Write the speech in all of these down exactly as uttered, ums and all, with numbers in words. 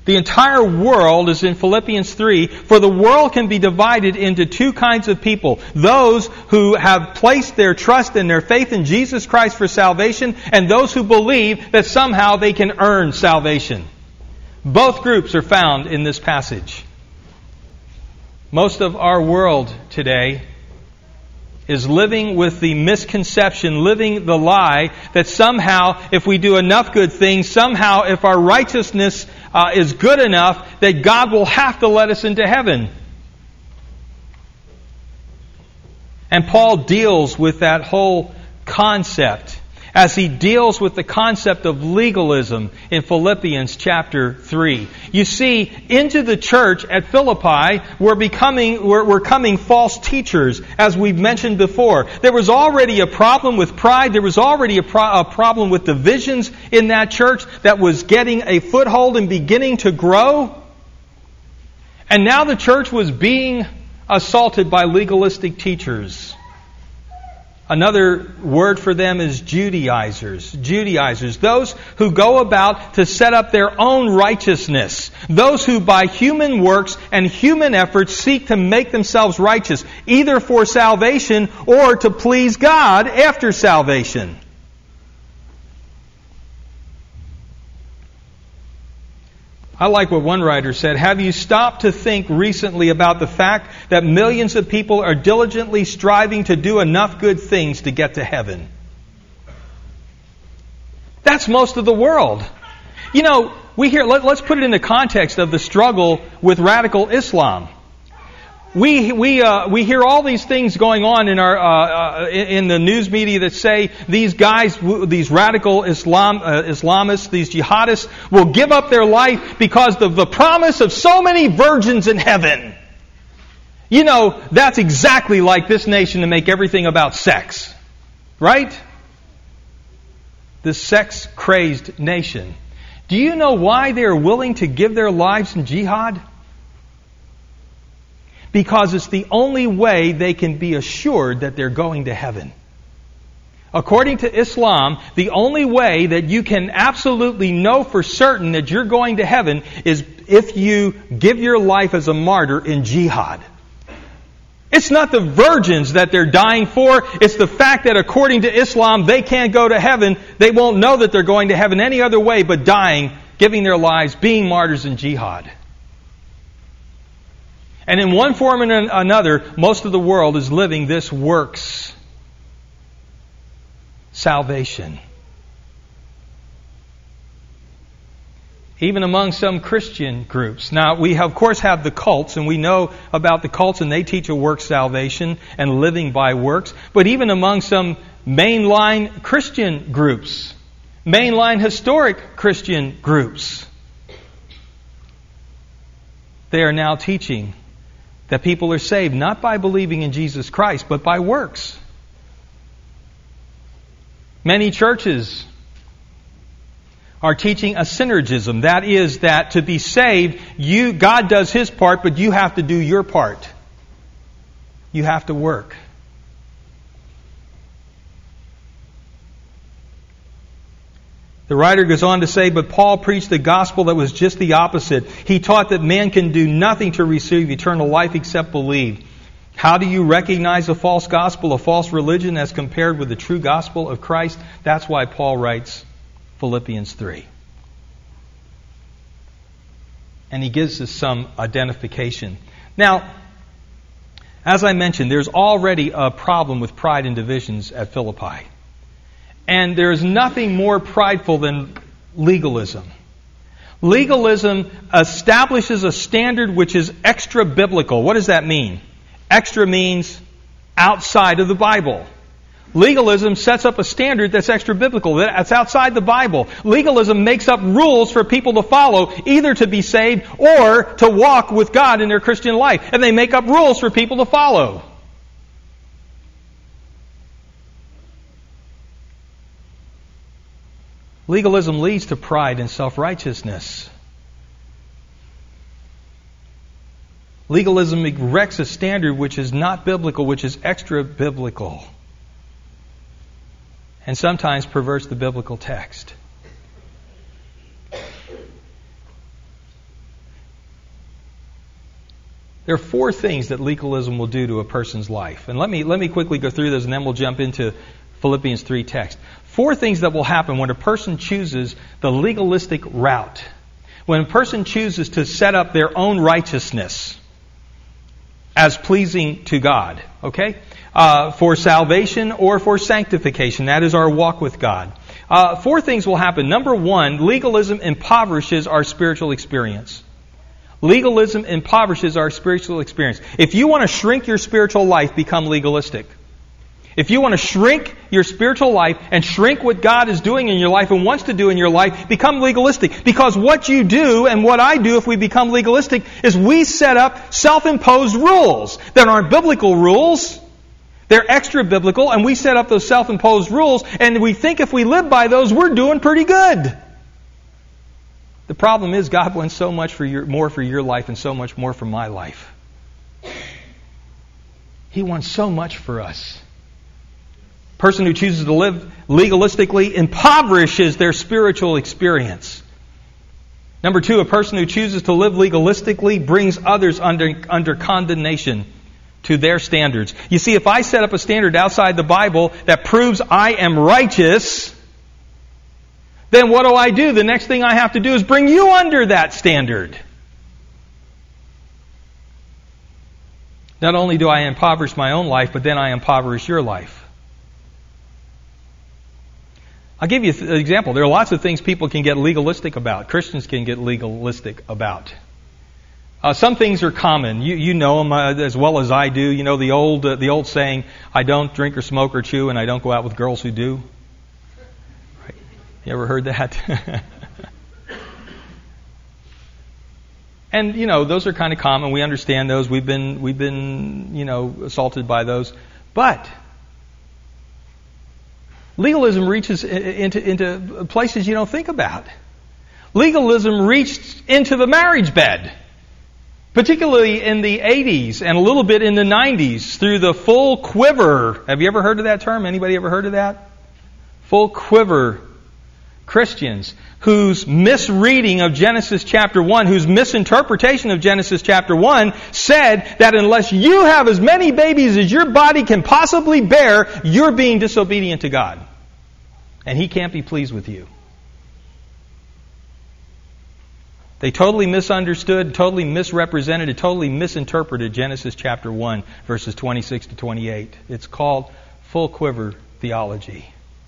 The entire world is in Philippians three, for the world can be divided into two kinds of people. Those who have placed their trust and their faith in Jesus Christ for salvation, and those who believe that somehow they can earn salvation. Both groups are found in this passage. Most of our world today is living with the misconception, living the lie, that somehow if we do enough good things, somehow if our righteousness uh, is good enough, that God will have to let us into heaven. And Paul deals with that whole concept as he deals with the concept of legalism in Philippians chapter three. You see, into the church at Philippi were becoming were, were coming false teachers, as we've mentioned before. There was already a problem with pride. There was already a, pro- a problem with divisions in that church that was getting a foothold and beginning to grow. And now the church was being assaulted by legalistic teachers. Another word for them is Judaizers. Judaizers. Those who go about to set up their own righteousness. Those who by human works and human efforts seek to make themselves righteous, either for salvation or to please God after salvation. I like what one writer said. Have you stopped to think recently about the fact that millions of people are diligently striving to do enough good things to get to heaven? That's most of the world. You know, we hear, let, let's put it in the context of the struggle with radical Islam. We we uh, we hear all these things going on in our uh, uh, in the news media that say these guys, these radical Islam uh, Islamists, these jihadists will give up their life because of the promise of so many virgins in heaven. You know, that's exactly like this nation to make everything about sex, right? This sex-crazed nation. Do you know why they are willing to give their lives in jihad? Because it's the only way they can be assured that they're going to heaven. According to Islam, the only way that you can absolutely know for certain that you're going to heaven is if you give your life as a martyr in jihad. It's not the virgins that they're dying for. It's the fact that according to Islam, they can't go to heaven. They won't know that they're going to heaven any other way but dying, giving their lives, being martyrs in jihad. And in one form or another, most of the world is living this works salvation. Even among some Christian groups. Now, we of course have the cults, and we know about the cults, and they teach a works salvation and living by works. But even among some mainline Christian groups, mainline historic Christian groups, they are now teaching that people are saved not by believing in Jesus Christ, but by works. Many churches are teaching a synergism. That is, that to be saved, you God does His part, but you have to do your part. You have to work. The writer goes on to say, but Paul preached the gospel that was just the opposite. He taught that man can do nothing to receive eternal life except believe. How do you recognize a false gospel, a false religion, as compared with the true gospel of Christ? That's why Paul writes Philippians three. And he gives us some identification. Now, as I mentioned, there's already a problem with pride and divisions at Philippi. And there is nothing more prideful than legalism. Legalism establishes a standard which is extra biblical. What does that mean? Extra means outside of the Bible. Legalism sets up a standard that's extra biblical, that's outside the Bible. Legalism makes up rules for people to follow, either to be saved or to walk with God in their Christian life. And they make up rules for people to follow. Legalism leads to pride and self-righteousness. Legalism erects a standard which is not biblical, which is extra biblical, and sometimes perverts the biblical text. There are four things that legalism will do to a person's life. And let me let me quickly go through those, and then we'll jump into Philippians three text. Four things that will happen when a person chooses the legalistic route. When a person chooses to set up their own righteousness as pleasing to God, okay? Uh, for salvation or for sanctification. That is our walk with God. Uh, four things will happen. Number one, legalism impoverishes our spiritual experience. Legalism impoverishes our spiritual experience. If you want to shrink your spiritual life, become legalistic. If you want to shrink your spiritual life and shrink what God is doing in your life and wants to do in your life, become legalistic. Because what you do and what I do if we become legalistic is we set up self-imposed rules that aren't biblical rules. They're extra biblical, and we set up those self-imposed rules, and we think if we live by those, we're doing pretty good. The problem is God wants so much for your, more for your life and so much more for my life. He wants so much for us. A person who chooses to live legalistically impoverishes their spiritual experience. Number two, a person who chooses to live legalistically brings others under, under condemnation to their standards. You see, if I set up a standard outside the Bible that proves I am righteous, then what do I do? The next thing I have to do is bring you under that standard. Not only do I impoverish my own life, but then I impoverish your life. I'll give you an example. There are lots of things people can get legalistic about. Christians can get legalistic about. Uh, some things are common. You you know them uh, as well as I do. You know the old uh, the old saying, "I don't drink or smoke or chew, and I don't go out with girls who do." Right. You ever heard that? And you know those are kind of common. We understand those. We've been we've been you know assaulted by those, but legalism reaches into, into places you don't think about. Legalism reached into the marriage bed, particularly in the eighties and a little bit in the nineties, through the full quiver. Have you ever heard of that term? Anybody ever heard of that? Full quiver Christians whose misreading of Genesis chapter one, whose misinterpretation of Genesis chapter one, said that unless you have as many babies as your body can possibly bear, you're being disobedient to God. And He can't be pleased with you. They totally misunderstood, totally misrepresented, and totally misinterpreted Genesis chapter one, verses twenty-six to twenty-eight. It's called full quiver theology.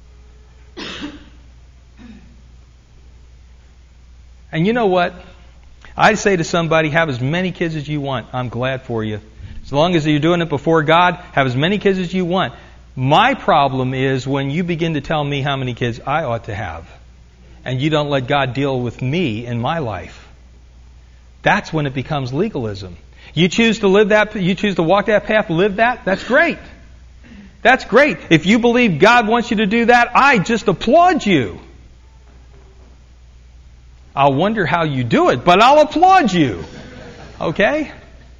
And you know what? I say to somebody, have as many kids as you want. I'm glad for you. As long as you're doing it before God, have as many kids as you want. My problem is when you begin to tell me how many kids I ought to have, and you don't let God deal with me in my life. That's when it becomes legalism. You choose to live that, you choose to walk that path, live that, that's great. That's great. If you believe God wants you to do that, I just applaud you. I'll wonder how you do it, but I'll applaud you. Okay?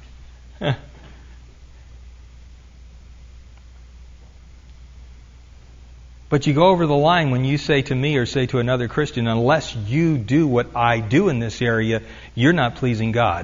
But you go over the line when you say to me or say to another Christian, unless you do what I do in this area, you're not pleasing God.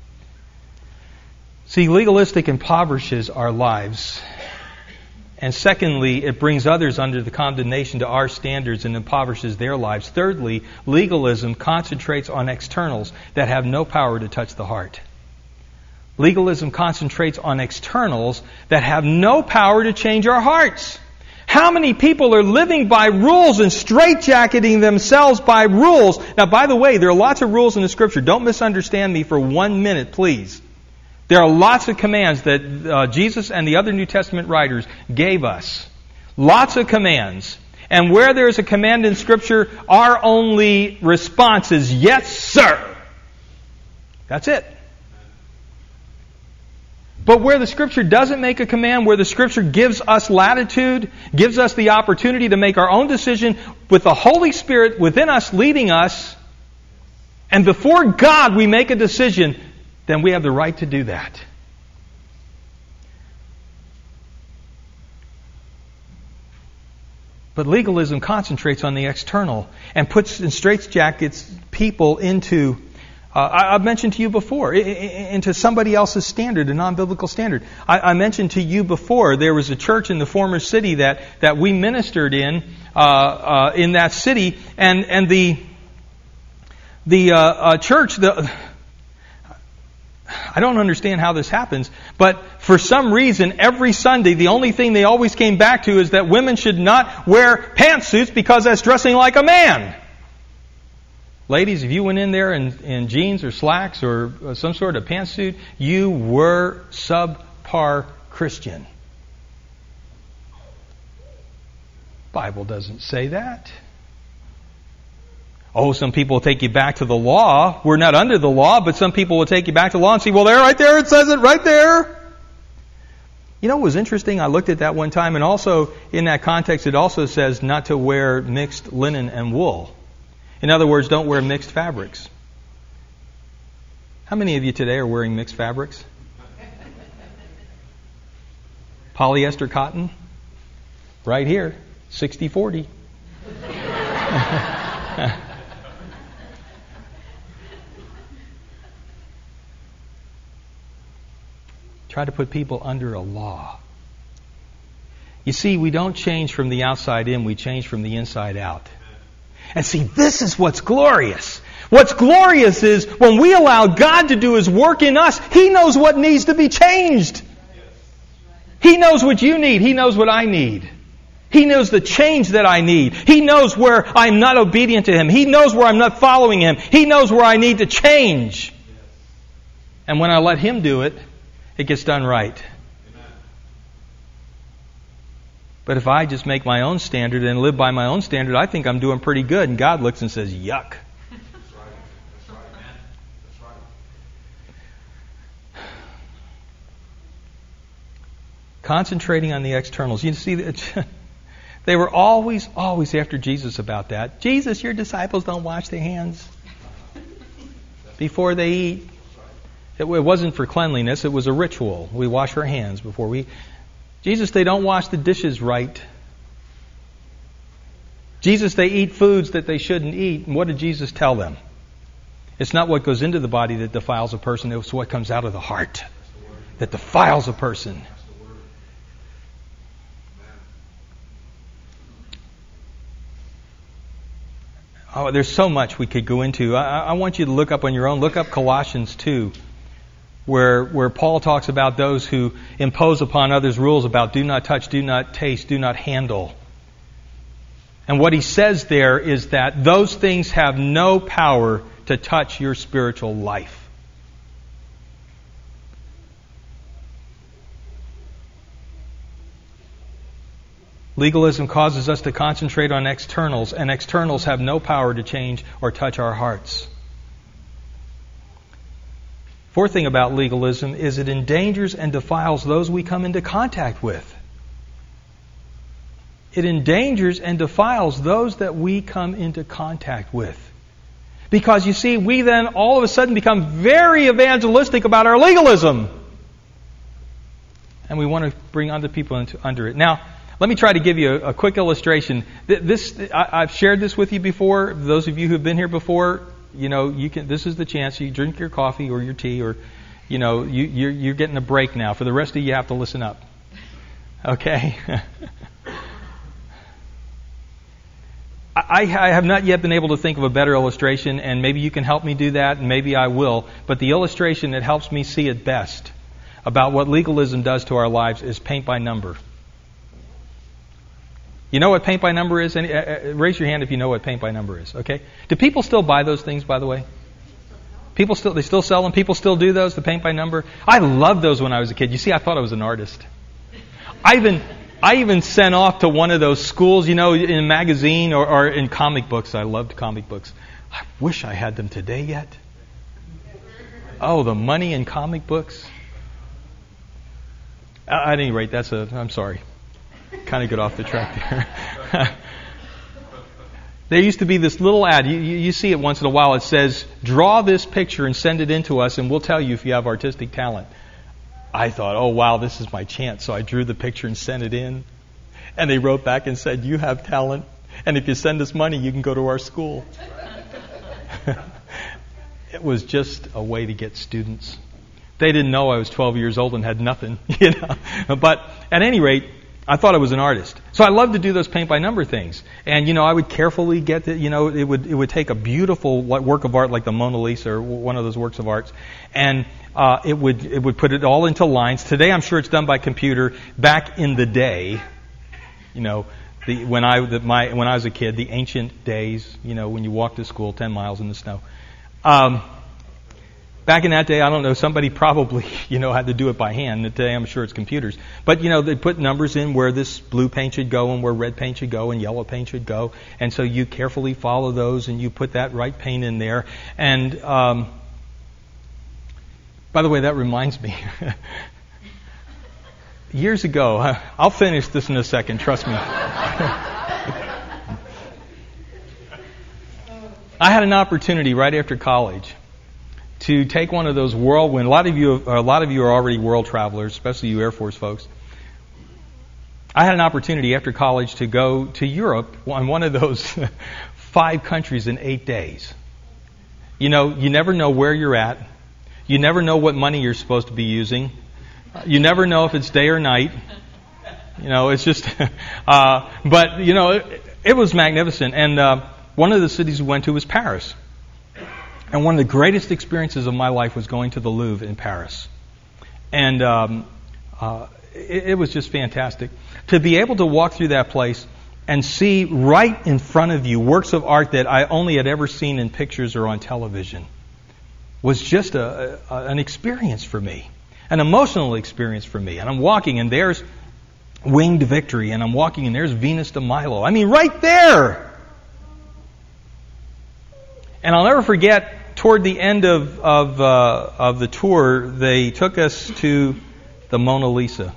See, legalistic impoverishes our lives. And secondly, it brings others under the condemnation to our standards and impoverishes their lives. Thirdly, legalism concentrates on externals that have no power to touch the heart. Legalism concentrates on externals that have no power to change our hearts. How many people are living by rules and straitjacketing themselves by rules? Now, by the way, there are lots of rules in the Scripture. Don't misunderstand me for one minute, please. There are lots of commands that uh, Jesus and the other New Testament writers gave us. Lots of commands. And where there is a command in Scripture, our only response is, yes, sir. That's it. But where the Scripture doesn't make a command, where the Scripture gives us latitude, gives us the opportunity to make our own decision with the Holy Spirit within us leading us, and before God we make a decision, then we have the right to do that. But legalism concentrates on the external and puts in straitjackets people into Uh, I, I've mentioned to you before, I, I, into somebody else's standard, a non-biblical standard. I, I mentioned to you before, there was a church in the former city that, that we ministered in, uh, uh, in that city, and, and the, the uh, uh, church, the, I don't understand how this happens, but for some reason, every Sunday, the only thing they always came back to is that women should not wear pantsuits because that's dressing like a man. Ladies, if you went in there in, in jeans or slacks or some sort of pantsuit, you were subpar Christian. Bible doesn't say that. Oh, some people will take you back to the law. We're not under the law, but some people will take you back to the law and say, well, there, right there, it says it right there. You know what was interesting? I looked at that one time, and also in that context, it also says not to wear mixed linen and wool. In other words, don't wear mixed fabrics. How many of you today are wearing mixed fabrics? Polyester cotton? Right here, sixty forty. Try to put people under a law. You see, we don't change from the outside in, we change from the inside out. And see, this is what's glorious. What's glorious is when we allow God to do His work in us, He knows what needs to be changed. He knows what you need. He knows what I need. He knows the change that I need. He knows where I'm not obedient to Him. He knows where I'm not following Him. He knows where I need to change. And when I let Him do it, it gets done right. But if I just make my own standard and live by my own standard, I think I'm doing pretty good. And God looks and says, yuck. That's right. That's right, man. That's right. Concentrating on the externals. You see, they were always, always after Jesus about that. Jesus, your disciples don't wash their hands before they eat. It wasn't for cleanliness. It was a ritual. We wash our hands before we... Jesus, they don't wash the dishes right. Jesus, they eat foods that they shouldn't eat. And what did Jesus tell them? It's not what goes into the body that defiles a person. It's what comes out of the heart that defiles a person. Oh, there's so much we could go into. I, I want you to look up on your own. Look up Colossians two. Where, where Paul talks about those who impose upon others rules about do not touch, do not taste, do not handle. And what he says there is that those things have no power to touch your spiritual life. Legalism causes us to concentrate on externals, and externals have no power to change or touch our hearts. Fourth thing about legalism is it endangers and defiles those we come into contact with. It endangers and defiles those that we come into contact with. Because you see, we then all of a sudden become very evangelistic about our legalism. And we want to bring other people into, under it. Now, let me try to give you a, a quick illustration. This I, I've shared this with you before. Those of you who have been here before, you know, you can. This is the chance. You drink your coffee or your tea, or, you know, you, you're, you're getting a break now. For the rest of you, you have to listen up. Okay? I, I have not yet been able to think of a better illustration, and maybe you can help me do that, and maybe I will. But the illustration that helps me see it best about what legalism does to our lives is paint by number. You know what paint by number is? Any, uh, raise your hand if you know what paint by number is. Okay? Do people still buy those things, by the way? People still they still sell them. People still do those, the paint by number. I loved those when I was a kid. You see, I thought I was an artist. I even I even sent off to one of those schools, you know, in a magazine or, or in comic books. I loved comic books. I wish I had them today yet. Oh, the money in comic books. At any rate, that's a. I'm sorry. Kind of get off the track there. There used to be this little ad. You, you, you see it once in a while. It says, draw this picture and send it in to us, and we'll tell you if you have artistic talent. I thought, oh, wow, this is my chance. So I drew the picture and sent it in. And they wrote back and said, you have talent, and if you send us money, you can go to our school. it was just a way to get students. They didn't know I was twelve years old and had nothing, you know. But at any rate, I thought I was an artist. So I loved to do those paint by number things. And, you know, I would carefully get the, you know, it would it would take a beautiful work of art like the Mona Lisa or one of those works of arts, and uh, it would it would put it all into lines. Today I'm sure it's done by computer. Back in the day, you know, the when I the, my when I was a kid, the ancient days, you know, when you walked to school ten miles in the snow. Um, Back in that day, I don't know, somebody probably, you know, had to do it by hand. Today, I'm sure it's computers. But, you know, they put numbers in where this blue paint should go and where red paint should go and yellow paint should go. And so you carefully follow those and you put that right paint in there. And, um, by the way, that reminds me. Years ago, I'll finish this in a second, trust me. I had an opportunity right after college to take one of those whirlwind. A lot of you, a lot of you are already world travelers, especially you Air Force folks. I had an opportunity after college to go to Europe on one of those five countries in eight days. You know, you never know where you're at. You never know what money you're supposed to be using. You never know if it's day or night. You know, it's just. uh, but you know, it, it was magnificent. And uh, one of the cities we went to was Paris. And one of the greatest experiences of my life was going to the Louvre in Paris. And um, uh, it, it was just fantastic. To be able to walk through that place and see right in front of you works of art that I only had ever seen in pictures or on television was just a, a, an experience for me, an emotional experience for me. And I'm walking and there's Winged Victory, and I'm walking and there's Venus de Milo. I mean, right there! And I'll never forget, toward the end of of, uh, of the tour, they took us to the Mona Lisa.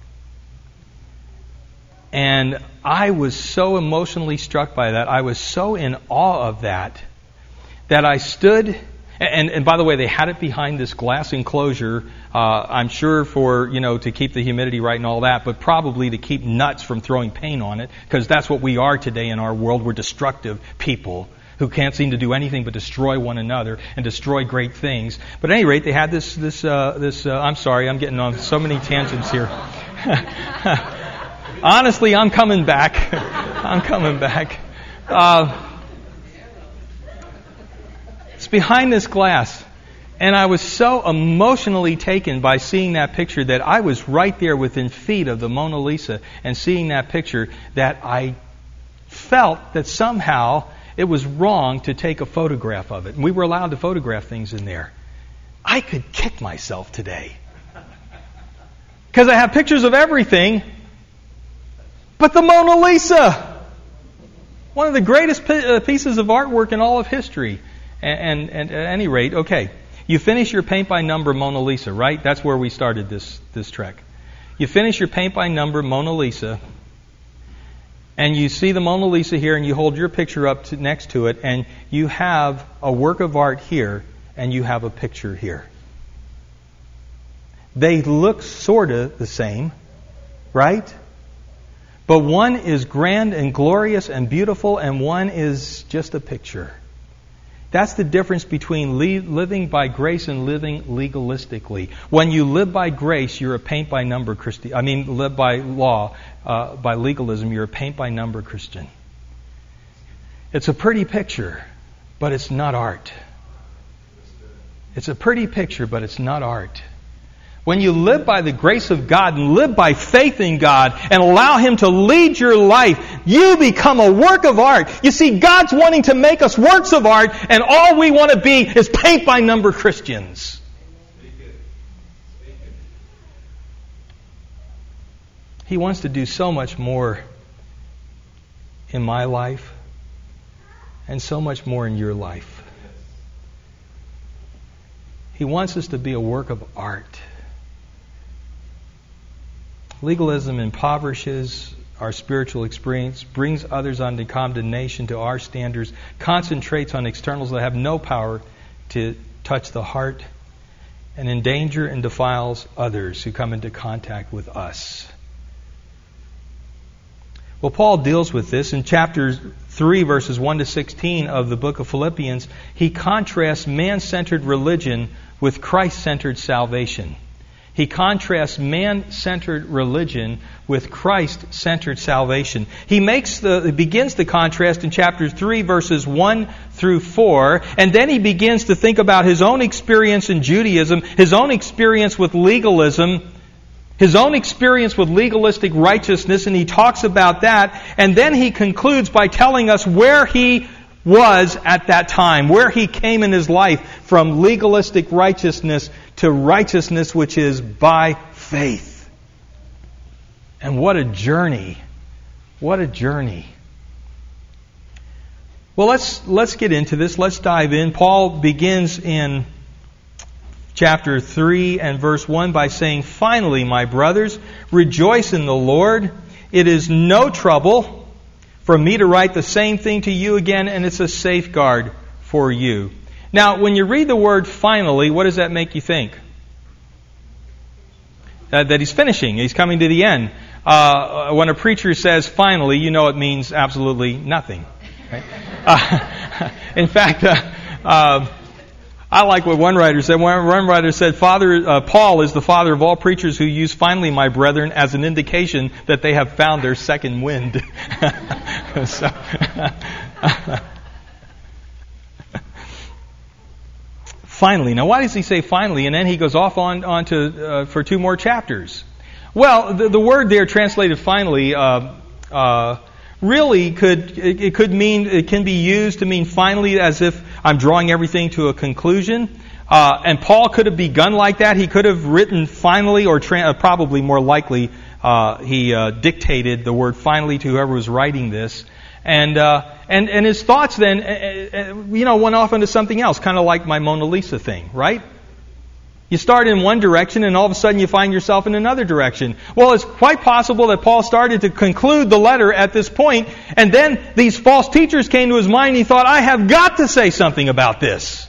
And I was so emotionally struck by that. I was so in awe of that, that I stood, and, and by the way, they had it behind this glass enclosure, uh, I'm sure for, you know, to keep the humidity right and all that, but probably to keep nuts from throwing paint on it, because that's what we are today in our world. We're destructive people who can't seem to do anything but destroy one another and destroy great things. But at any rate, they had this, this, uh, this. Uh, I'm sorry, I'm getting on so many tangents here. Honestly, I'm coming back. I'm coming back. Uh, it's behind this glass. And I was so emotionally taken by seeing that picture that I was right there within feet of the Mona Lisa and seeing that picture that I felt that somehow it was wrong to take a photograph of it. And we were allowed to photograph things in there. I could kick myself today. Because I have pictures of everything but the Mona Lisa. One of the greatest pieces of artwork in all of history. And, and, and at any rate, okay, you finish your paint by number Mona Lisa, right? That's where we started this, this trek. You finish your paint by number Mona Lisa, and you see the Mona Lisa here, and you hold your picture up to, next to it, and you have a work of art here, and you have a picture here. They look sort of the same, right? But one is grand and glorious and beautiful, and one is just a picture. That's the difference between le- living by grace and living legalistically. When you live by grace, you're a paint by number Christian. I mean, live by law, uh, by legalism, you're a paint by number Christian. It's a pretty picture, but it's not art. It's a pretty picture, but it's not art. When you live by the grace of God and live by faith in God and allow Him to lead your life, you become a work of art. You see, God's wanting to make us works of art, and all we want to be is paint by number Christians. He wants to do so much more in my life and so much more in your life. He wants us to be a work of art. Legalism impoverishes our spiritual experience, brings others under condemnation to our standards, concentrates on externals that have no power to touch the heart, and endanger and defiles others who come into contact with us. Well, Paul deals with this in chapter three, verses one to sixteen of the book of Philippians. He contrasts man-centered religion with Christ-centered salvation. He contrasts man-centered religion with Christ-centered salvation. He makes the he begins the contrast in chapter three, verses one through four, and then he begins to think about his own experience in Judaism, his own experience with legalism, his own experience with legalistic righteousness, and he talks about that, and then he concludes by telling us where he was at that time, where he came in his life from legalistic righteousness to righteousness which is by faith. And what a journey. What a journey. Well, let's let's get into this. Let's dive in. Paul begins in chapter three and verse one by saying, "Finally, my brothers, rejoice in the Lord. It is no trouble for me to write the same thing to you again, and it's a safeguard for you." Now, when you read the word finally, what does that make you think? Uh, that he's finishing. He's coming to the end. Uh, when a preacher says finally, you know it means absolutely nothing. Right? Uh, in fact, uh, uh, I like what one writer said. One writer said, "Father uh, Paul is the father of all preachers who use 'finally, my brethren' as an indication that they have found their second wind." so, finally. Now, why does he say finally? And then he goes off on, on to uh, for two more chapters. Well, the, the word there translated finally uh, uh, really could it, it could mean it can be used to mean finally as if I'm drawing everything to a conclusion. Uh, and Paul could have begun like that. He could have written finally, or tra- uh, probably more likely, uh, he uh, dictated the word finally to whoever was writing this. And uh, and and his thoughts then, uh, you know, went off into something else, kind of like my Mona Lisa thing, right? You start in one direction and all of a sudden you find yourself in another direction. Well, it's quite possible that Paul started to conclude the letter at this point, and then these false teachers came to his mind and he thought, I have got to say something about this.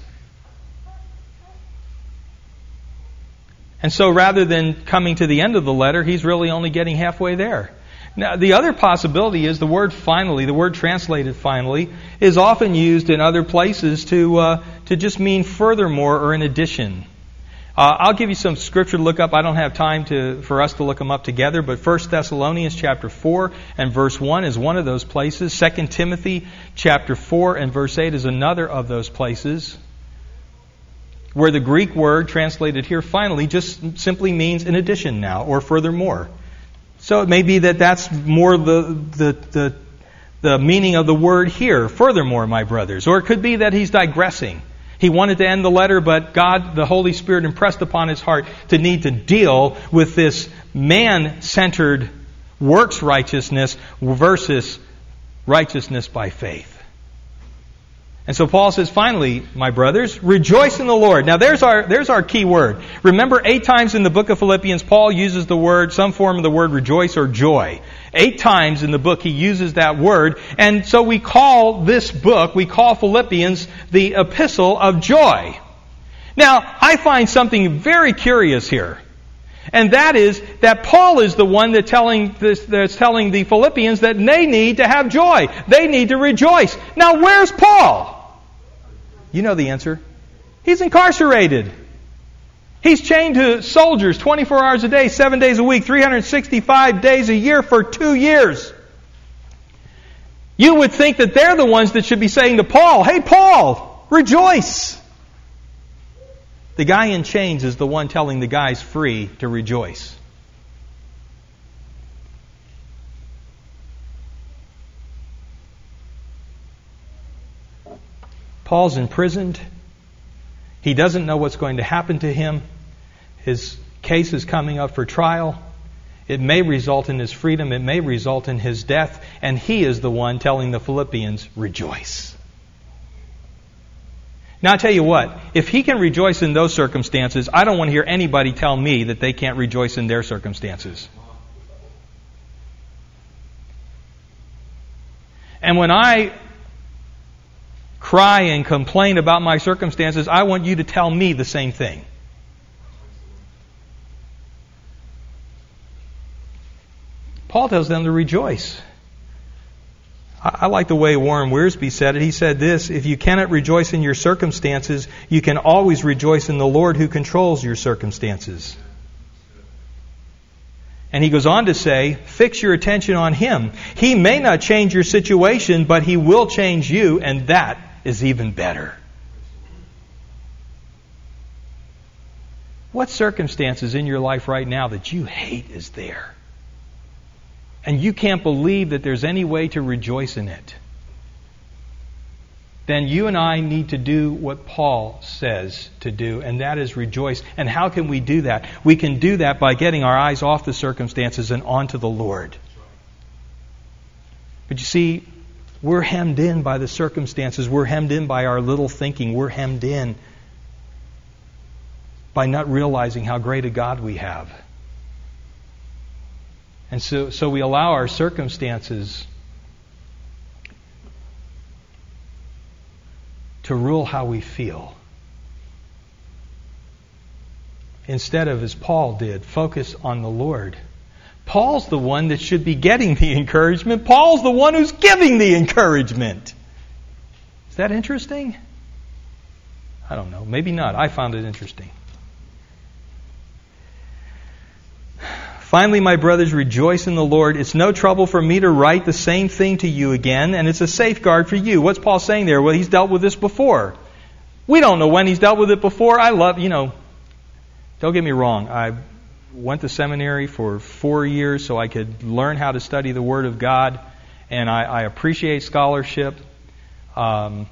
And so rather than coming to the end of the letter, he's really only getting halfway there. Now, the other possibility is the word finally, the word translated finally, is often used in other places to uh, to just mean furthermore or in addition. Uh, I'll give you some scripture to look up. I don't have time to for us to look them up together, but First Thessalonians chapter four and verse one is one of those places. Second Timothy chapter four and verse eight is another of those places, where the Greek word translated here finally just simply means in addition now, or furthermore. So it may be that that's more the the the, the meaning of the word here, furthermore, my brothers. Or it could be that he's digressing. He wanted to end the letter, but God, the Holy Spirit, impressed upon his heart to need to deal with this man-centered works righteousness versus righteousness by faith. And so Paul says, finally, my brothers, rejoice in the Lord. Now there's our there's our key word. Remember, eight times in the book of Philippians, Paul uses the word, some form of the word rejoice or joy. Eight times in the book he uses that word. And so we call this book, we call Philippians the epistle of joy. Now, I find something very curious here. And that is that Paul is the one that telling this, that's telling the Philippians that they need to have joy. They need to rejoice. Now, where's Paul? You know the answer. He's incarcerated. He's chained to soldiers twenty-four hours a day, seven days a week, three hundred sixty-five days a year for two years. You would think that they're the ones that should be saying to Paul, hey, Paul, rejoice. The guy in chains is the one telling the guys free to rejoice. Paul's imprisoned. He doesn't know what's going to happen to him. His case is coming up for trial. It may result in his freedom. It may result in his death. And he is the one telling the Philippians, rejoice. Now, I'll tell you what, if he can rejoice in those circumstances, I don't want to hear anybody tell me that they can't rejoice in their circumstances. And when I cry and complain about my circumstances, I want you to tell me the same thing. Paul tells them to rejoice. I like the way Warren Wiersbe said it. He said this: if you cannot rejoice in your circumstances, you can always rejoice in the Lord who controls your circumstances. And he goes on to say, fix your attention on Him. He may not change your situation, but He will change you, and that is even better. What circumstances in your life right now that you hate is there? And you can't believe that there's any way to rejoice in it. Then you and I need to do what Paul says to do, and that is rejoice. And how can we do that? We can do that by getting our eyes off the circumstances and onto the Lord. But you see, we're hemmed in by the circumstances. We're hemmed in by our little thinking. We're hemmed in by not realizing how great a God we have. And so, so we allow our circumstances to rule how we feel. Instead of, as Paul did, focus on the Lord. Paul's the one that should be getting the encouragement. Paul's the one who's giving the encouragement. Is that interesting? I don't know. Maybe not. I found it interesting. Finally, my brothers, rejoice in the Lord. It's no trouble for me to write the same thing to you again, and it's a safeguard for you. What's Paul saying there? Well, he's dealt with this before. We don't know when he's dealt with it before. I love, you know, don't get me wrong. I went to seminary for four years so I could learn how to study the Word of God, and I, I appreciate scholarship. Um,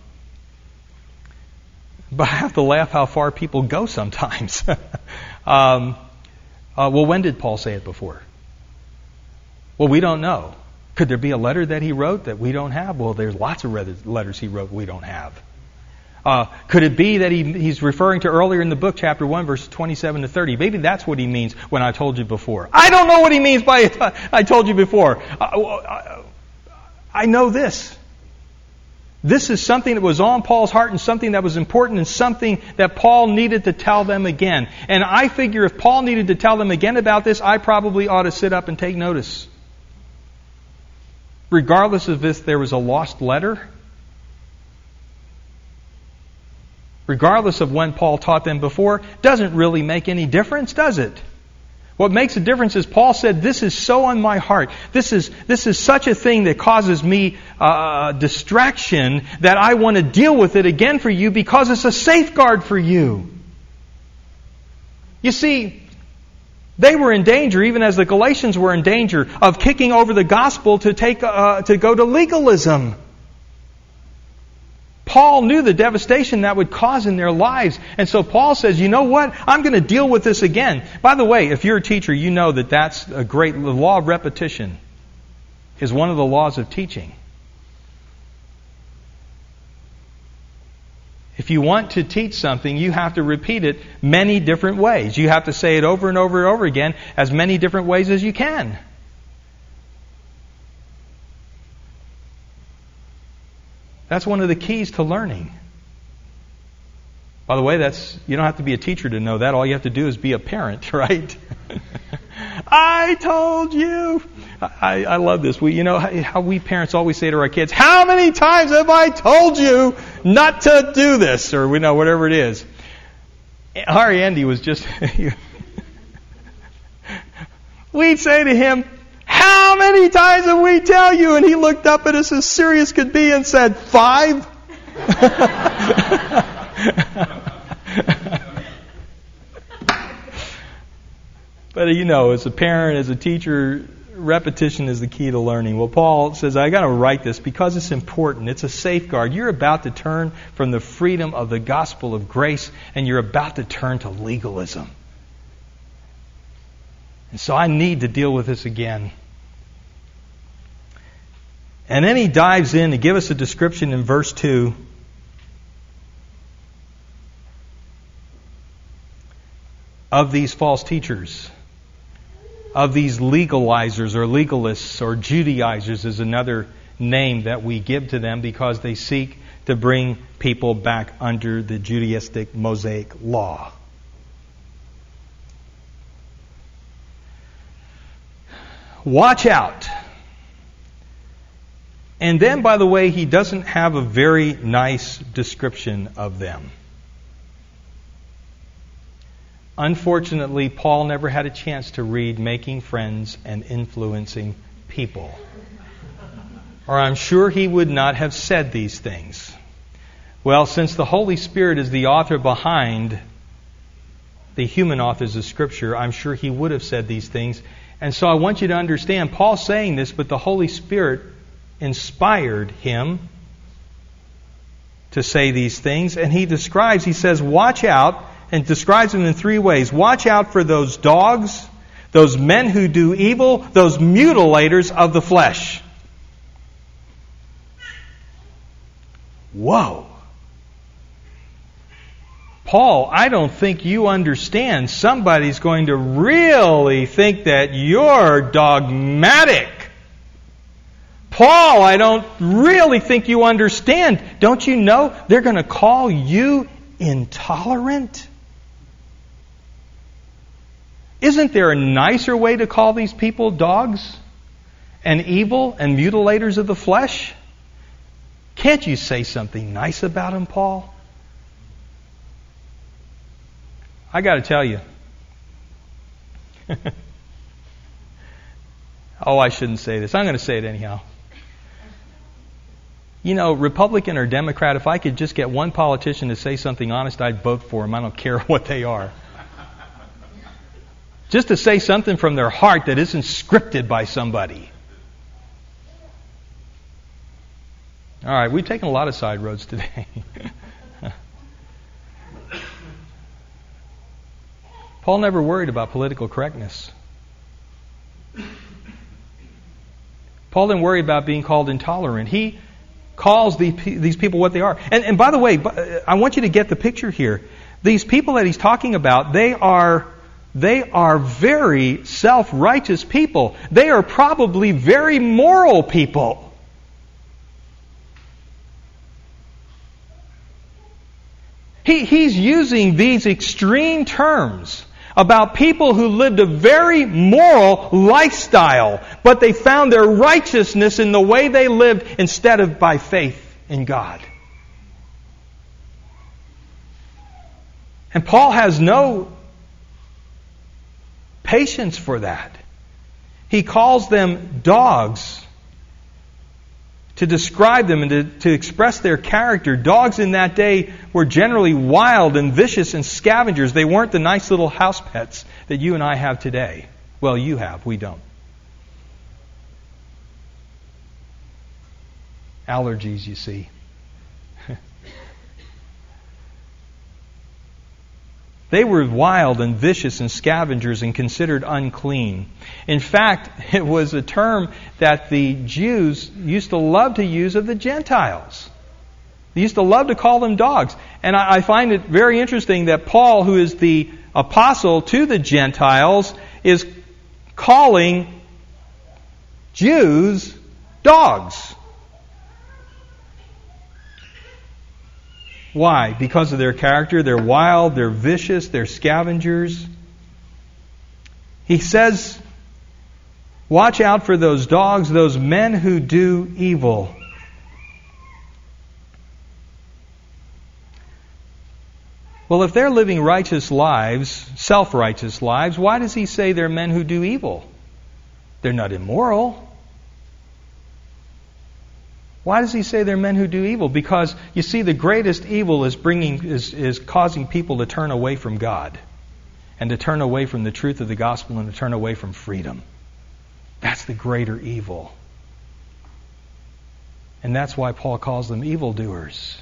but I have to laugh how far people go sometimes. um Uh, well, when did Paul say it before? Well, we don't know. Could there be a letter that he wrote that we don't have? Well, there's lots of letters he wrote we don't have. Uh, could it be that he, he's referring to earlier in the book, chapter one, verses twenty-seven to thirty? Maybe that's what he means when I told you before. I don't know what he means by I told you before. Uh, I know this. This is something that was on Paul's heart and something that was important and something that Paul needed to tell them again. And I figure if Paul needed to tell them again about this, I probably ought to sit up and take notice. Regardless of if there was a lost letter, regardless of when Paul taught them before, doesn't really make any difference, does it? What makes a difference is Paul said, this is so on my heart. This is this is such a thing that causes me uh, distraction that I want to deal with it again for you because it's a safeguard for you. You see, they were in danger, even as the Galatians were in danger, of kicking over the gospel to take uh, to go to legalism. Paul knew the devastation that would cause in their lives. And so Paul says, you know what? I'm going to deal with this again. By the way, if you're a teacher, you know that that's a great... The law of repetition is one of the laws of teaching. If you want to teach something, you have to repeat it many different ways. You have to say it over and over and over again, as many different ways as you can. That's one of the keys to learning. By the way, that's you don't have to be a teacher to know that. All you have to do is be a parent, right? I told you. I, I love this. We, you know how we parents always say to our kids, "How many times have I told you not to do this?" Or we know whatever it is. Ari Andy was just. We'd say to him, "How many times have we tell you?" And he looked up at us as serious could be and said, "Five." But you know, as a parent, as a teacher, repetition is the key to learning. Well, Paul says, I got to write this because it's important. It's a safeguard. You're about to turn from the freedom of the gospel of grace, and you're about to turn to legalism. And so I need to deal with this again. And then he dives in to give us a description in verse two of these false teachers, of these legalizers or legalists or Judaizers is another name that we give to them because they seek to bring people back under the Judaistic Mosaic law. Watch out. And then, by the way, he doesn't have a very nice description of them. Unfortunately, Paul never had a chance to read Making Friends and Influencing People. Or I'm sure he would not have said these things. Well, since the Holy Spirit is the author behind the human authors of Scripture, I'm sure he would have said these things. And so I want you to understand, Paul's saying this, but the Holy Spirit inspired him to say these things. And he describes, he says, watch out, and describes them in three ways. Watch out for those dogs, those men who do evil, those mutilators of the flesh. Whoa. Paul, I don't think you understand. Somebody's going to really think that you're dogmatic. Paul, I don't really think you understand. Don't you know they're going to call you intolerant? Isn't there a nicer way to call these people dogs and evil and mutilators of the flesh? Can't you say something nice about them, Paul? I got to tell you. Oh, I shouldn't say this. I'm going to say it anyhow. You know, Republican or Democrat, if I could just get one politician to say something honest, I'd vote for them. I don't care what they are. Just to say something from their heart that isn't scripted by somebody. All right, we've taken a lot of side roads today. Paul never worried about political correctness. Paul didn't worry about being called intolerant. He calls the, these people what they are. And, and by the way, I want you to get the picture here. These people that he's talking about, they are... They are very self-righteous people. They are probably very moral people. He, he's using these extreme terms about people who lived a very moral lifestyle, but they found their righteousness in the way they lived instead of by faith in God. And Paul has no patience for that. He calls them dogs to describe them and to, to express their character. Dogs in that day were generally wild and vicious and scavengers. They weren't the nice little house pets that you and I have today. Well, you have. We don't. Allergies, you see. They were wild and vicious and scavengers and considered unclean. In fact, it was a term that the Jews used to love to use of the Gentiles. They used to love to call them dogs. And I find it very interesting that Paul, who is the apostle to the Gentiles, is calling Jews dogs. Why? Because of their character. They're wild, they're vicious, they're scavengers. He says, watch out for those dogs, those men who do evil. Well, if they're living righteous lives, self-righteous lives, why does he say they're men who do evil? They're not immoral. Why does he say they're men who do evil? Because, you see, the greatest evil is bringing is, is causing people to turn away from God and to turn away from the truth of the gospel and to turn away from freedom. That's the greater evil. And that's why Paul calls them evildoers.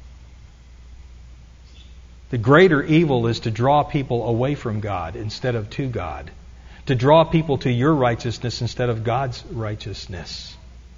The greater evil is to draw people away from God instead of to God. To draw people to your righteousness instead of God's righteousness.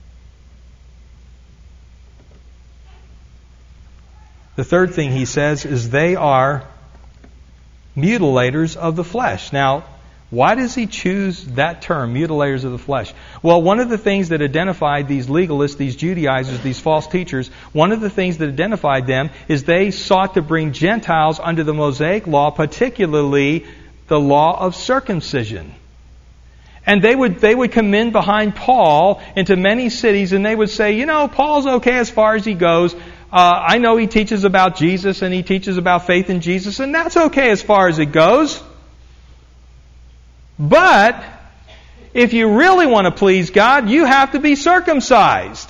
The third thing he says is they are mutilators of the flesh. Now, why does he choose that term, mutilators of the flesh? Well, one of the things that identified these legalists, these Judaizers, these false teachers, one of the things that identified them is they sought to bring Gentiles under the Mosaic law, particularly the law of circumcision. And they would they would come in behind Paul into many cities, and they would say, you know, Paul's okay as far as he goes. Uh, I know he teaches about Jesus, and he teaches about faith in Jesus, and that's okay as far as it goes. But if you really want to please God, you have to be circumcised.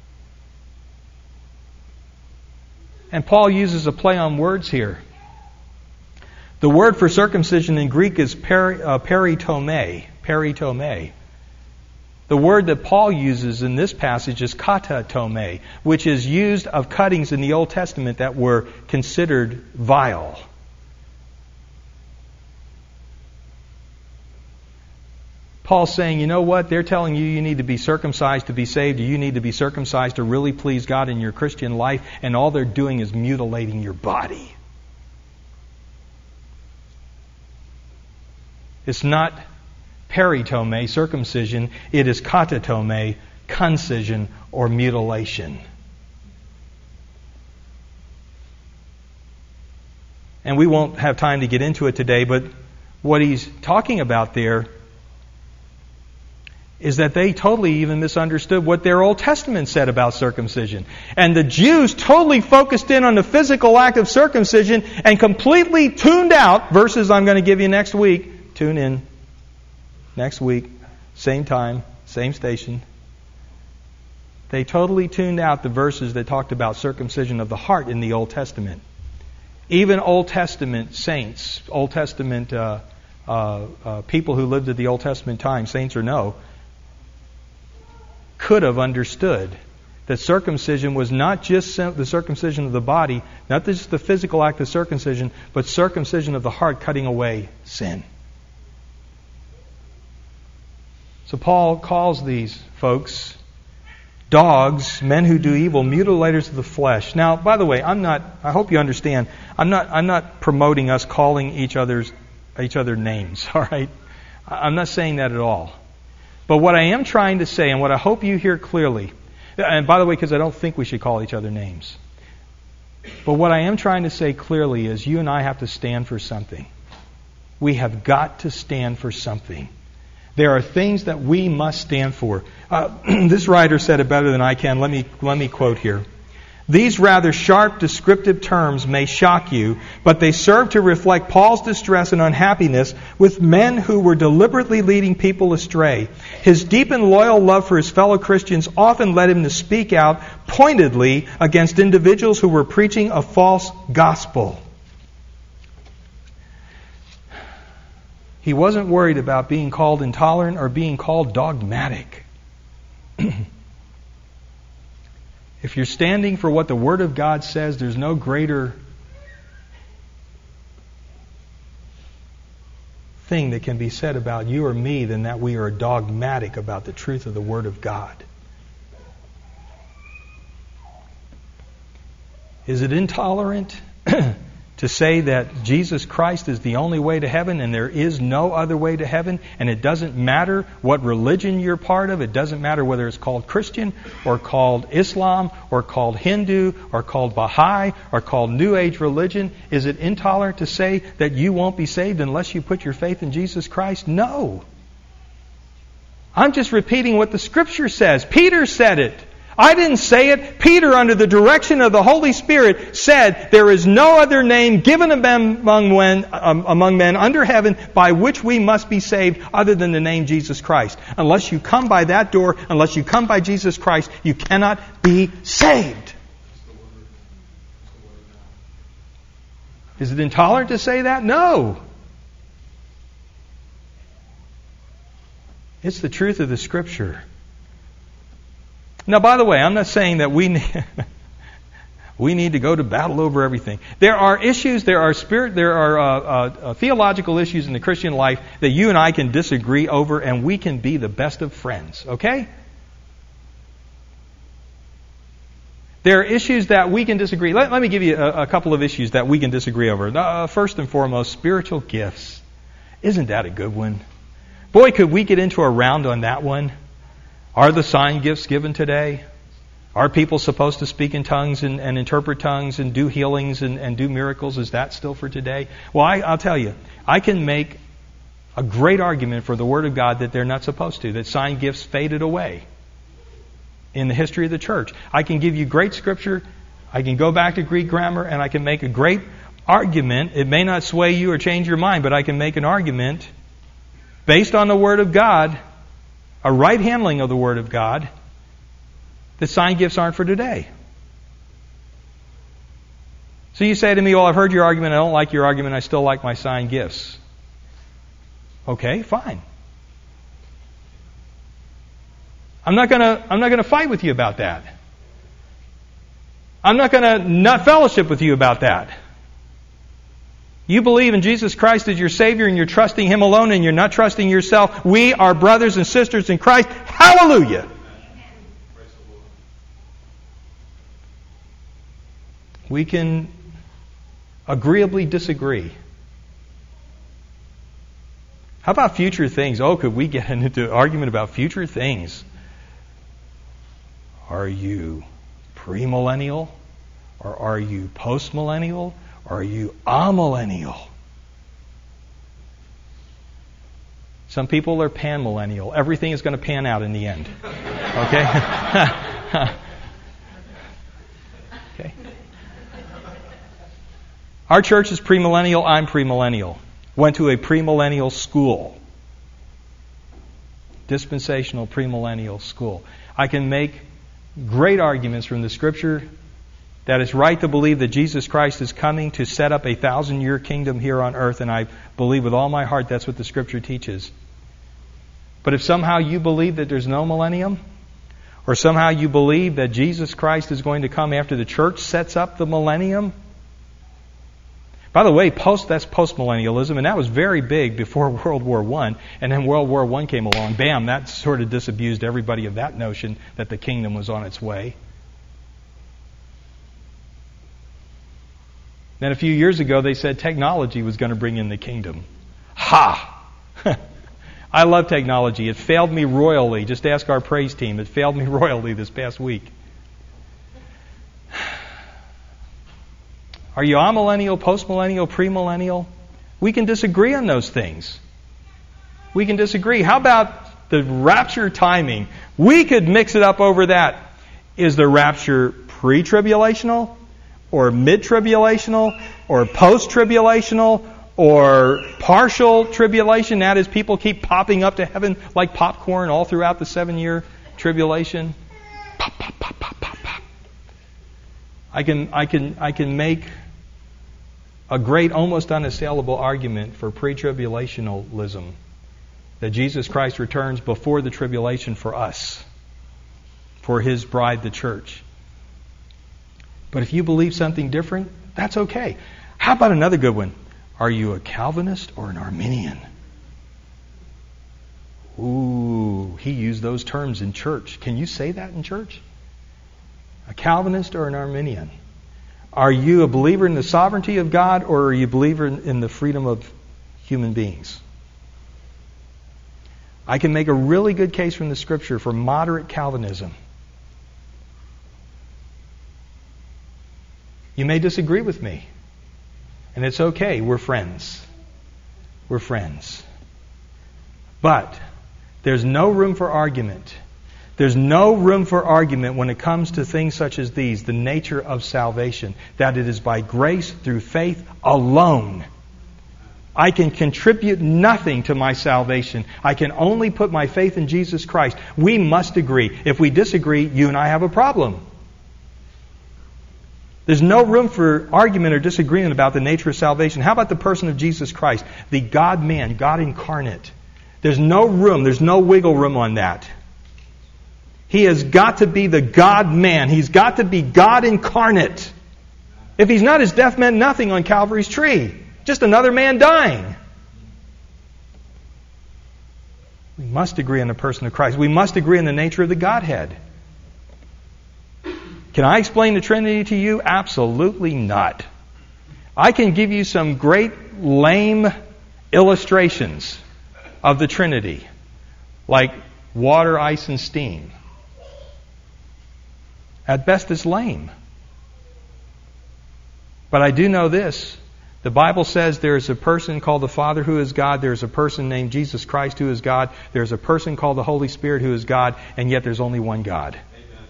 And Paul uses a play on words here. The word for circumcision in Greek is peri, uh, peritome. Peritome. The word that Paul uses in this passage is katatome, which is used of cuttings in the Old Testament that were considered vile. Paul's saying, you know what? They're telling you you need to be circumcised to be saved, or you need to be circumcised to really please God in your Christian life, and all they're doing is mutilating your body. It's not peritome, circumcision. It is katatome, concision or mutilation. And we won't have time to get into it today, but what he's talking about there is that they totally even misunderstood what their Old Testament said about circumcision. And the Jews totally focused in on the physical act of circumcision and completely tuned out verses I'm going to give you next week. Tune in next week, same time, same station. They totally tuned out the verses that talked about circumcision of the heart in the Old Testament. Even Old Testament saints, Old Testament uh, uh, uh, people who lived at the Old Testament time, saints or no, could have understood that circumcision was not just the circumcision of the body, not just the physical act of circumcision, but circumcision of the heart, cutting away sin. So Paul calls these folks dogs, men who do evil, mutilators of the flesh. Now, by the way, I'm not, I hope you understand, I'm not I'm not promoting us calling each other's each other names, all right? I'm not saying that at all. But what I am trying to say, and what I hope you hear clearly, and by the way, because I don't think we should call each other names, but what I am trying to say clearly is you and I have to stand for something. We have got to stand for something. There are things that we must stand for. Uh, this writer said it better than I can. Let me let me quote here. These rather sharp descriptive terms may shock you, but they serve to reflect Paul's distress and unhappiness with men who were deliberately leading people astray. His deep and loyal love for his fellow Christians often led him to speak out pointedly against individuals who were preaching a false gospel. He wasn't worried about being called intolerant or being called dogmatic. If you're standing for what the Word of God says, there's no greater thing that can be said about you or me than that we are dogmatic about the truth of the Word of God. Is it intolerant to say that Jesus Christ is the only way to heaven and there is no other way to heaven, and it doesn't matter what religion you're part of, it doesn't matter whether it's called Christian or called Islam or called Hindu or called Baha'i or called New Age religion? Is it intolerant to say that you won't be saved unless you put your faith in Jesus Christ? No. I'm just repeating what the Scripture says. Peter said it. I didn't say it. Peter, under the direction of the Holy Spirit, said, there is no other name given among men, um, among men under heaven by which we must be saved other than the name Jesus Christ. Unless you come by that door, unless you come by Jesus Christ, you cannot be saved. Is it intolerant to say that? No. It's the truth of the Scripture. Now, by the way, I'm not saying that we need, we need to go to battle over everything. There are issues, there are spirit, there are uh, uh, theological issues in the Christian life that you and I can disagree over, and we can be the best of friends. Okay? There are issues that we can disagree. Let, let me give you a, a couple of issues that we can disagree over. Uh, first and foremost, spiritual gifts. Isn't that a good one? Boy, could we get into a round on that one. Are the sign gifts given today? Are people supposed to speak in tongues and, and interpret tongues and do healings and, and do miracles? Is that still for today? Well, I, I'll tell you, I can make a great argument for the Word of God that they're not supposed to, that sign gifts faded away in the history of the church. I can give you great scripture, I can go back to Greek grammar, and I can make a great argument. It may not sway you or change your mind, but I can make an argument based on the Word of God, a right handling of the Word of God, that sign gifts aren't for today. So you say to me, well, I've heard your argument, I don't like your argument, I still like my sign gifts. Okay, fine. I'm not gonna I'm not gonna fight with you about that. I'm not gonna not fellowship with you about that. You believe in Jesus Christ as your Savior and you're trusting Him alone and you're not trusting yourself. We are brothers and sisters in Christ. Hallelujah! We can agreeably disagree. How about future things? Oh, could we get into an argument about future things? Are you premillennial? Or are you postmillennial? Or are you amillennial? Some people are panmillennial. Everything is going to pan out in the end. Okay? Okay. Our church is premillennial. I'm premillennial. Went to a premillennial school. Dispensational premillennial school. I can make great arguments from the Scripture that it's right to believe that Jesus Christ is coming to set up a thousand-year kingdom here on earth, and I believe with all my heart that's what the Scripture teaches. But if somehow you believe that there's no millennium, or somehow you believe that Jesus Christ is going to come after the church sets up the millennium, by the way, post that's postmillennialism, and that was very big before World War One, and then World War One came along. Bam, that sort of disabused everybody of that notion that the kingdom was on its way. Then a few years ago, they said technology was going to bring in the kingdom. Ha! I love technology. It failed me royally. Just ask our praise team. It failed me royally this past week. Are you amillennial, postmillennial, premillennial? We can disagree on those things. We can disagree. How about the rapture timing? We could mix it up over that. Is the rapture pre-tribulational, or mid-tribulational, or post-tribulational, or partial tribulation? That is, people keep popping up to heaven like popcorn all throughout the seven-year tribulation. Pop, pop, pop, pop, pop, pop. I can, I can, I can make a great, almost unassailable argument for pre-tribulationalism, that Jesus Christ returns before the tribulation for us, for His bride, the church. But if you believe something different, that's okay. How about another good one? Are you a Calvinist or an Arminian? Ooh, he used those terms in church. Can you say that in church? A Calvinist or an Arminian? Are you a believer in the sovereignty of God, or are you a believer in the freedom of human beings? I can make a really good case from the Scripture for moderate Calvinism. You may disagree with me, and it's okay. We're friends. We're friends. But there's no room for argument. There's no room for argument when it comes to things such as these, the nature of salvation, that it is by grace through faith alone. I can contribute nothing to my salvation. I can only put my faith in Jesus Christ. We must agree. If we disagree, you and I have a problem. There's no room for argument or disagreement about the nature of salvation. How about the person of Jesus Christ, the God-man, God incarnate? There's no room, there's no wiggle room on that. He has got to be the God-man. He's got to be God incarnate. If He's not, His death meant nothing on Calvary's tree. Just another man dying. We must agree on the person of Christ. We must agree on the nature of the Godhead. Can I explain the Trinity to you? Absolutely not. I can give you some great lame illustrations of the Trinity, like water, ice, and steam. At best, it's lame. But I do know this, The Bible says there is a person called the Father who is God. There is a person named Jesus Christ who is God. There is a person called the Holy Spirit who is God. And yet there's only one God. Amen.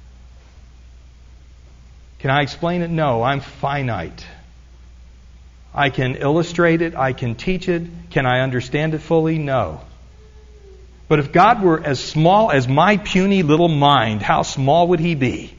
Can I explain it? No, I'm finite. I can illustrate it. I can teach it. Can I understand it fully? No. But if God were as small as my puny little mind, how small would He be?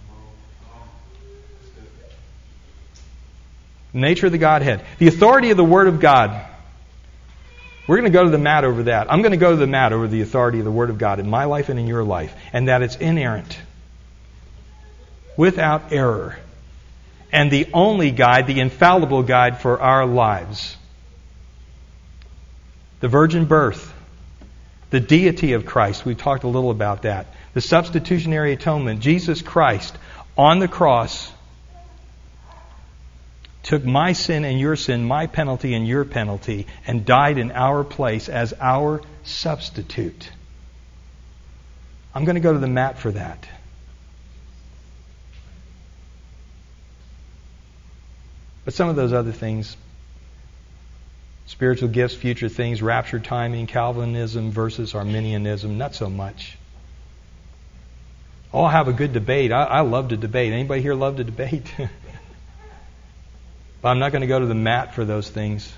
The nature of the Godhead. The authority of the Word of God. We're going to go to the mat over that. I'm going to go to the mat over the authority of the Word of God in my life and in your life. And that it's inerrant. Without error. And the only guide, the infallible guide for our lives. The virgin birth. The deity of Christ. We've talked a little about that. The substitutionary atonement. Jesus Christ on the cross took my sin and your sin, my penalty and your penalty, and died in our place as our substitute. I'm going to go to the mat for that. But some of those other things, spiritual gifts, future things, rapture timing, Calvinism versus Arminianism, not so much. Oh, I'll have a good debate. I, I love to debate. Anybody here love to debate? But I'm not going to go to the mat for those things.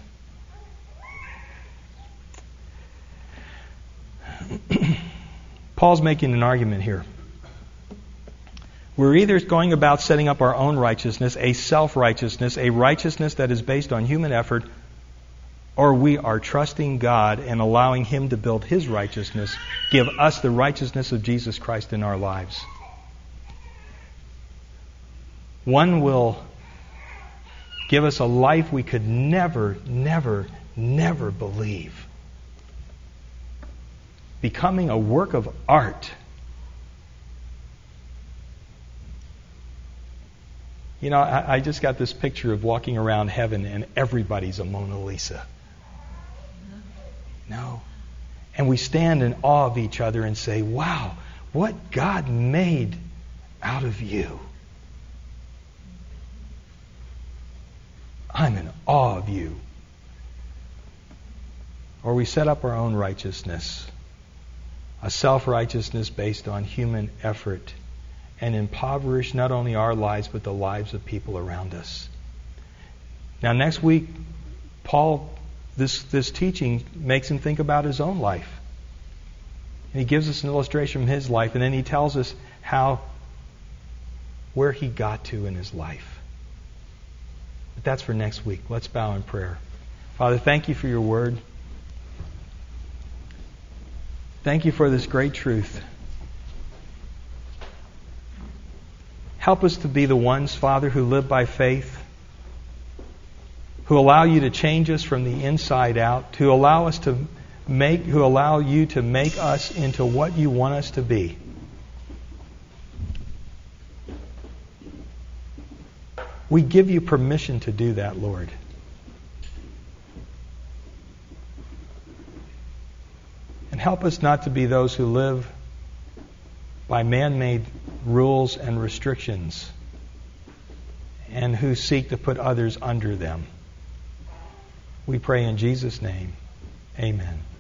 Paul's making an argument here. We're either going about setting up our own righteousness, a self-righteousness, a righteousness that is based on human effort, or we are trusting God and allowing Him to build His righteousness, give us the righteousness of Jesus Christ in our lives. One will give us a life we could never, never, never believe. Becoming a work of art. You know, I, I just got this picture of walking around heaven and everybody's a Mona Lisa. No. And we stand in awe of each other and say, wow, what God made out of you. I'm in awe of you. Or we set up our own righteousness, a self-righteousness based on human effort, and impoverish not only our lives but the lives of people around us. Now next week, Paul, this, this teaching makes him think about his own life. And he gives us an illustration from his life, and then he tells us how, where he got to in his life. But that's for next week. Let's bow in prayer. Father, thank you for your word. Thank you for this great truth. Help us to be the ones, Father, who live by faith, who allow you to change us from the inside out, to allow us to make, who allow you to make us into what you want us to be. We give you permission to do that, Lord. And help us not to be those who live by man-made rules and restrictions and who seek to put others under them. We pray in Jesus' name. Amen.